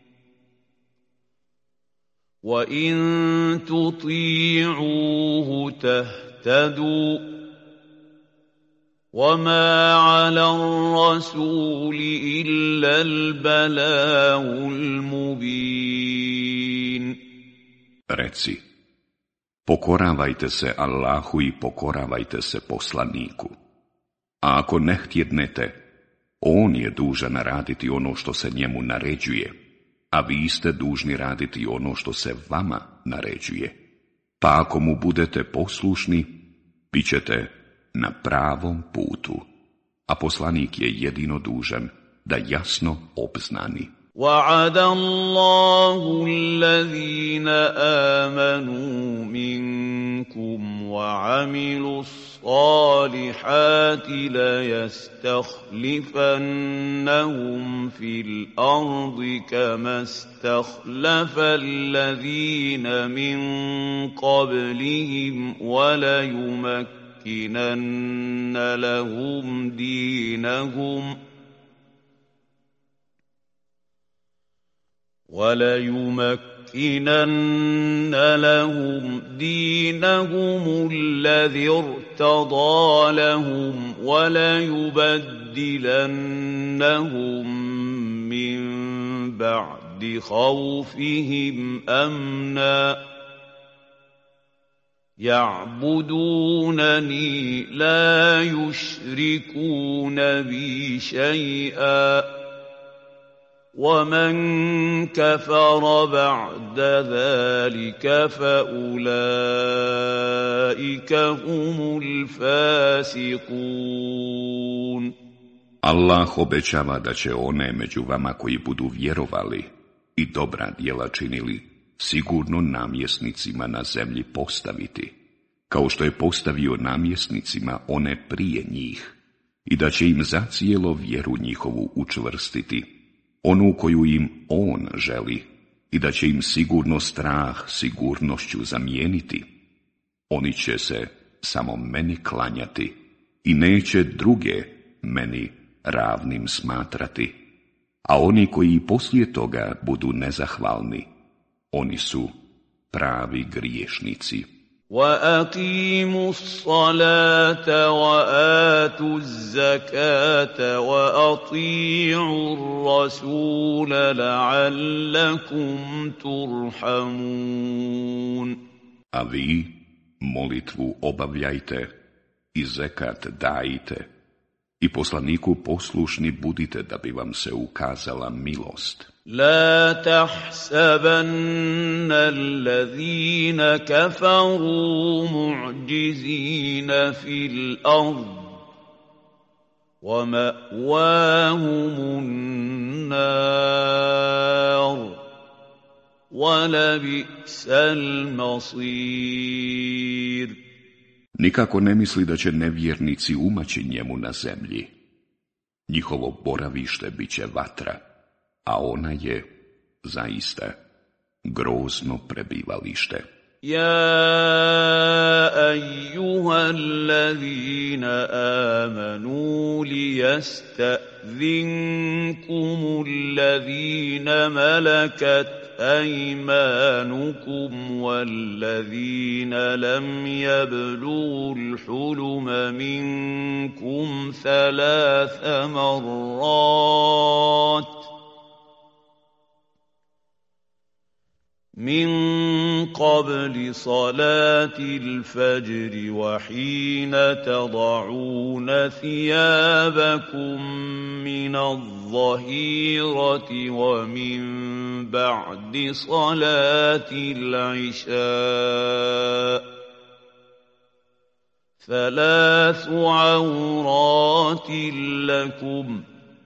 وَإِن تُطِيعُوهُ تَهْتَدُوا وَمَا عَلَى الرَّسُولِ إِلَّا الْبَلَاغُ الْمُبِينُ. Reci, pokoravajte se Allahu i pokoravajte se poslaniku. A ako ne htjednete, on je dužan raditi ono što se njemu naređuje, a vi ste dužni raditi ono što se vama naređuje. Pa ako mu budete poslušni, bit ćete na pravom putu, a poslanik je jedino dužan da jasno obznani. وَعَدَ اللَّهُ الَّذِينَ آمَنُوا مِنكُمْ وَعَمِلُوا الصَّالِحَاتِ لَيَسْتَخْلِفَنَّهُمْ فِي الْأَرْضِ كَمَا اسْتَخْلَفَ الَّذِينَ مِن قَبْلِهِمْ وَلَيُمَكِّنَنَّ لَهُمْ دِينَهُمْ وَلَيُمَكِّنَنَّ لَهُمْ دِينَهُمُ الَّذِي ارْتَضَىٰ لَهُمْ وَلَيُبَدِّلَنَّهُم مِّن بَعْدِ خَوْفِهِمْ أَمْنًا يَعْبُدُونَنِي لَا يُشْرِكُونَ بِي شَيْئًا وَمَنْ كَفَرَ بَعْدَ ذَلِكَ فَأُولَئِكَ هُمُ الْفَاسِقُونَ. Allah obećava da će one među vama koji budu vjerovali i dobra djela činili, sigurno namjesnicima na zemlji postaviti, kao što je postavio namjesnicima one prije njih, i da će im zacijelo vjeru njihovu učvrstiti, onu koju im on želi, i da će im sigurno strah sigurnošću zamijeniti. Oni će se samo meni klanjati i neće druge meni ravnim smatrati, a oni koji poslije toga budu nezahvalni, oni su pravi griješnici. وَأَقِيمُوا الصَّلَاةَ وَآتُوا الزَّكَاةَ وَأَطِيعُوا الرَّسُولَ لَعَلَّكُمْ تُرْحَمُونَ. A vi molitvu obavljajte i zekat dajte i poslaniku poslušni budite da bi vam se ukazala milost. لا تحسبن الذين كفروا معجزين في الأرض ومأواهم النار ولبئس المصير. Nikako ne misli da će nevjernici umaći njemu na zemlji. Njihovo boravište bit će vatra, a ona je zaista grozno prebivalište. يا أيها الذين آمنوا ليستأذنكم الذين ملكت أيمانكم والذين لم يبلغوا الحلم منكم ثلاث مرات من قبل صلاة الفجر وحين تضعون ثيابكم من الظهيرة ومن بعد صلاة العشاء ثلاث عورات لكم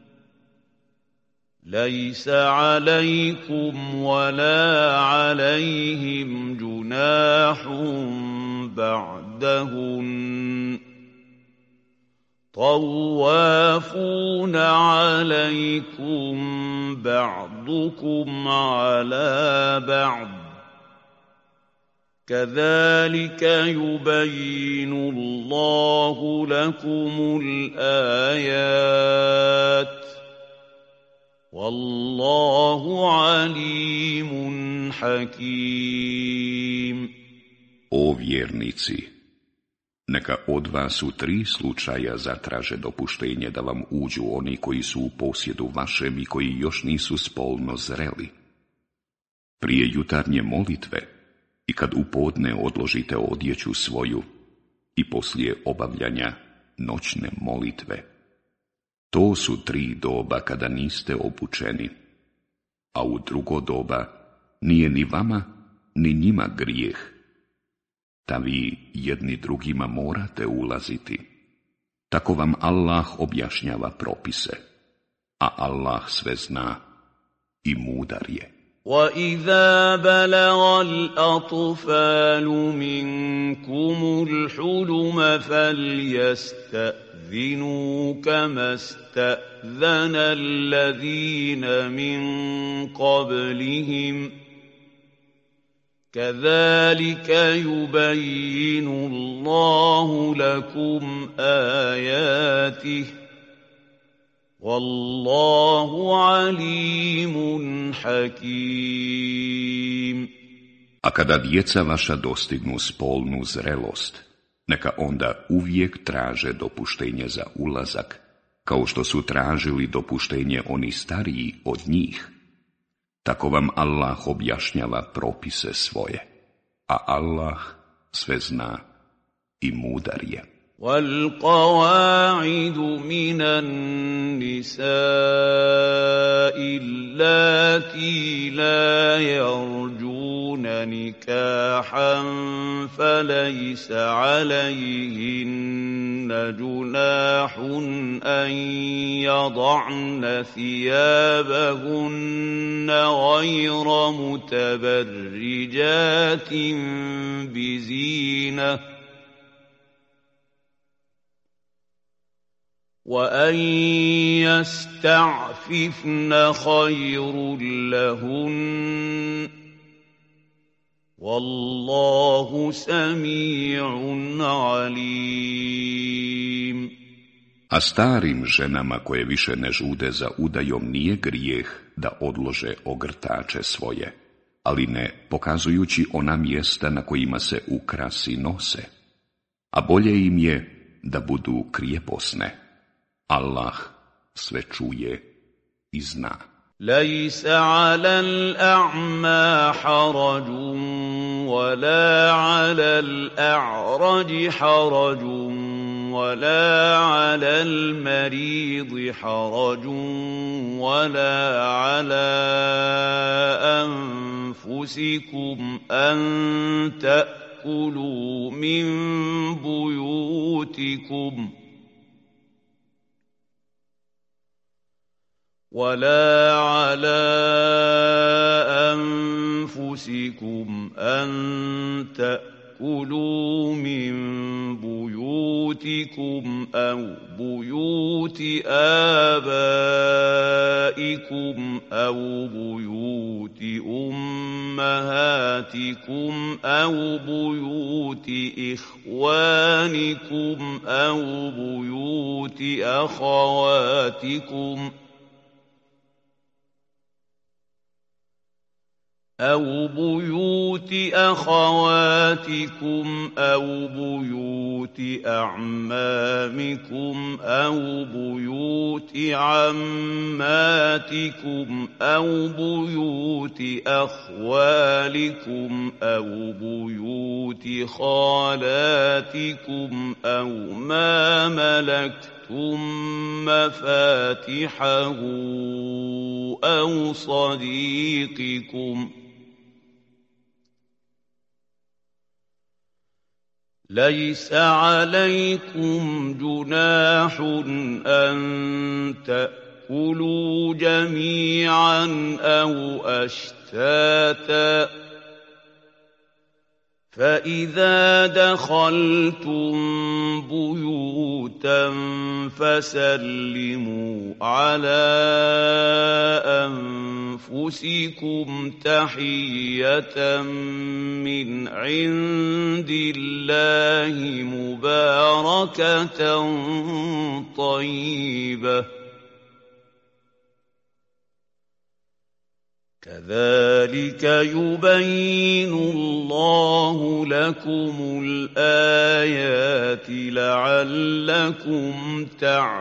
ليس عليكم ولا عليهم جناح بعدهن طوافون عليكم بعضكم على بعض كذلك يبين الله لكم الآيات والله عليم حكيم. O vjernici, neka od vas u tri slučaja zatraže dopuštenje da vam uđu oni koji su u posjedu vašem i koji još nisu spolno zreli. Prije jutarnje molitve i kad u podne odložite odjeću svoju i poslije obavljanja noćne molitve. To su tri doba kada niste obučeni, a u drugo doba nije ni vama ni njima grijeh, ta vi jedni drugima morate ulaziti. Tako vam Allah objašnjava propise, a Allah sve zna i mudar je. وَإِذَا بَلَغَ الْأَطْفَالُ مِنكُمُ الْحُلُمَ فَلْيَسْتَأْذِنُوا كَمَا اسْتَأْذَنَ الَّذِينَ مِن قَبْلِهِمْ كَذَلِكَ يُبَيِّنُ اللَّهُ لَكُمْ آيَاتِهِ Wallahu alimun hakim. A kada djeca vaša dostignu spolnu zrelost, neka onda uvijek traže dopuštenje za ulazak, kao što su tražili dopuštenje oni stariji od njih. Tako vam Allah objašnjava propise svoje, a Allah sve zna i mudar je. وَالْقَوَاعِدُ مِنَ النِّسَاءِ اللَّاتِي لَا يَرْجُونَ نِكَاحًا فَلَيْسَ عَلَيْهِنَّ جُنَاحٌ أَن يَضَعْنَ ثِيَابَهُنَّ غَيْرَ مُتَبَرِّجَاتٍ بِزِينَةٍ وَأَن يَسْتَعْفِفْنَ خَيْرٌ لَّهُنَّ وَاللَّهُ سَمِيعٌ عَلِيمٌ. A starim ženama koje više ne žude za udajom nije grijeh da odlože ogrtače svoje, ali ne pokazujući ona mjesta na kojima se ukrasi nose, a bolje im je da budu krijeposne. Allah sve čuje i zna. لَيْسَ عَلَى الْأَعْمَى حَرَجٌ وَلَا عَلَى الْأَعْرَجِ حَرَجٌ ولا على المريض حرج ولا على أنفسكم أن تأكلوا من بيوتكم ولا على أنفسكم أن تأكلوا من بيوتكم أو بيوت آبائكم أو بيوت أمهاتكم أو بيوت إخوانكم أو بيوت أخواتكم أو بيوت أخواتكم أو بيوت أعمامكم أو بيوت عماتكم أو بيوت أخوالكم أو بيوت خالاتكم أو ما ملكتم مفاتحه أو صديقكم ليس عليكم جناح أن تأكلوا جميعا أو أشتاتا فإذا دخلتم بيوتا فسلموا على أنفسكم تحية من عند الله مباركة طيبة كذلك يبين الله لكم الآيات لعلكم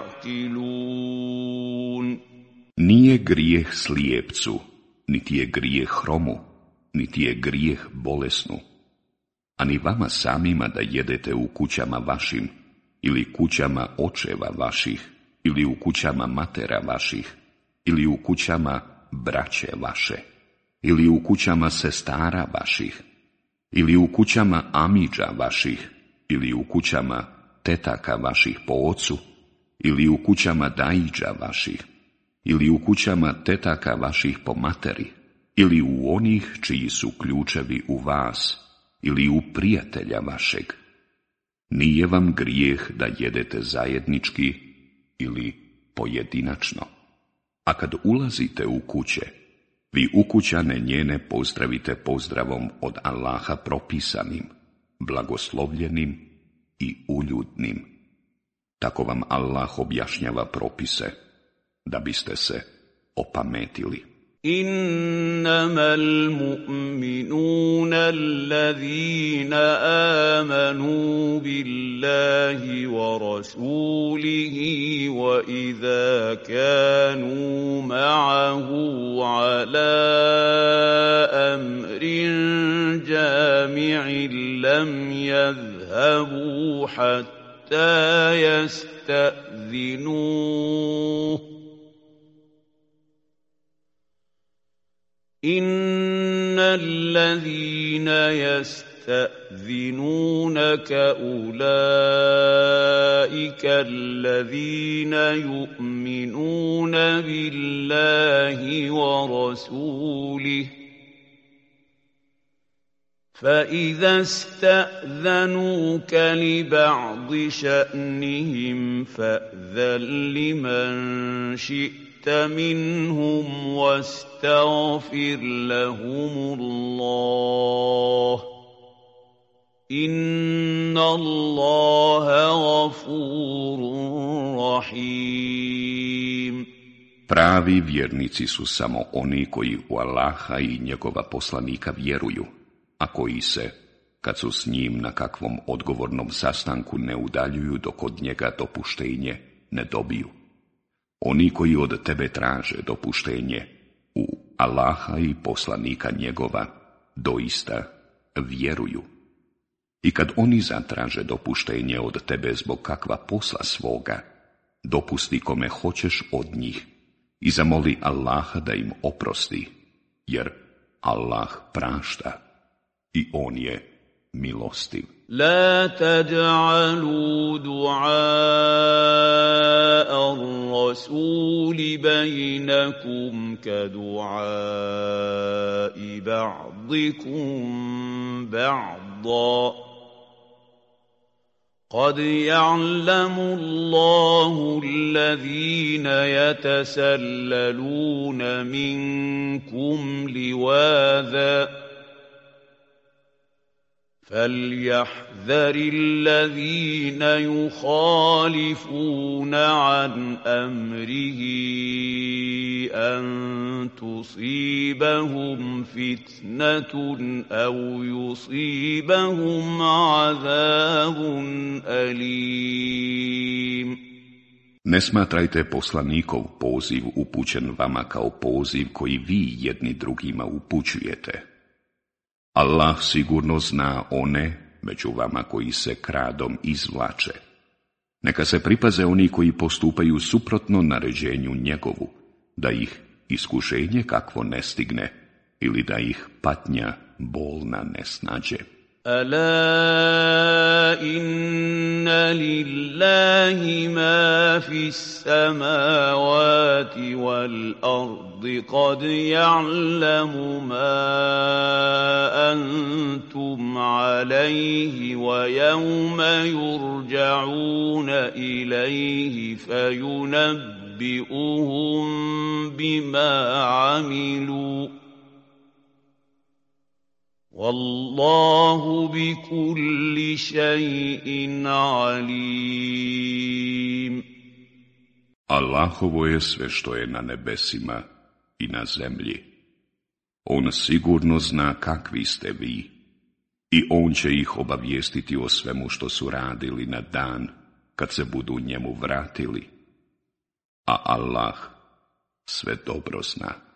تعقلون. Nije grijeh slijepcu, niti je grijeh hromu, niti je grijeh bolesnu, a ni vama samima da jedete u kućama vašim, ili kućama očeva vaših, ili u kućama matera vaših, ili u kućama braće vaše, ili u kućama sestara vaših, ili u kućama amidža vaših, ili u kućama tetaka vaših po ocu, ili u kućama daidža vaših, ili u kućama tetaka vaših po materi, ili u onih čiji su ključevi u vas, ili u prijatelja vašeg. Nije vam grijeh da jedete zajednički ili pojedinačno. A kad ulazite u kuće, vi ukućane njene pozdravite pozdravom od Allaha propisanim, blagoslovljenim i uljudnim. Tako vam Allah objašnjava propise, da biste se opametili. إنما المؤمنون الذين آمنوا بالله ورسوله وإذا كانوا معه على أمر جامع لم يذهبوا حتى يستأذنوه إن الذين يستأذنونك أولئك الذين يؤمنون بالله ورسوله فإذا استأذنوك لبعض شأنهم فأذن لمن شئت منهم واستغفر لهم الله إن الله غفور رحيم. Pravi vjernici su samo oni koji u Allaha i njegova poslanika vjeruju, a koji se, kad su s njim na kakvom odgovornom sastanku ne udaljuju dok od njega dopuštenje ne dobiju. Oni koji od tebe traže dopuštenje u Allaha i poslanika njegova doista vjeruju. I kad oni zatraže dopuštenje od tebe zbog kakva posla svoga, dopusti kome hoćeš od njih i zamoli Allaha da im oprosti, jer Allah prašta i on je milostiv. لا تجعلوا دعاء الرسول بينكم كدعاء بعضكم بعضا قد يعلم الله الذين يتسللون منكم لواذا فليحذر الذين يخالفون عن أمره أن تصيبهم فتنة أو يصيبهم عذاب أليم. Ne smatrajte poslanikov poziv upućen vama kao poziv koji vi jedni drugima upućujete. Allah sigurno zna one među vama koji se kradom izvlače. Neka se pripaze oni koji postupaju suprotno naređenju njegovu, da ih iskušenje kakvo ne stigne ili da ih patnja bolna ne snađe. ألا إن لله ما في السماوات والأرض قد يعلم ما أنتم عليه ويوم يرجعون إليه فينبئهم بما عملوا والله بكل شيء عليم. Allahovo je sve što je na nebesima i na zemlji. On sigurno zna kakvi ste vi i on će ih obavijestiti o svemu što su radili na dan kad se budu njemu vratili. A Allah sve dobro zna.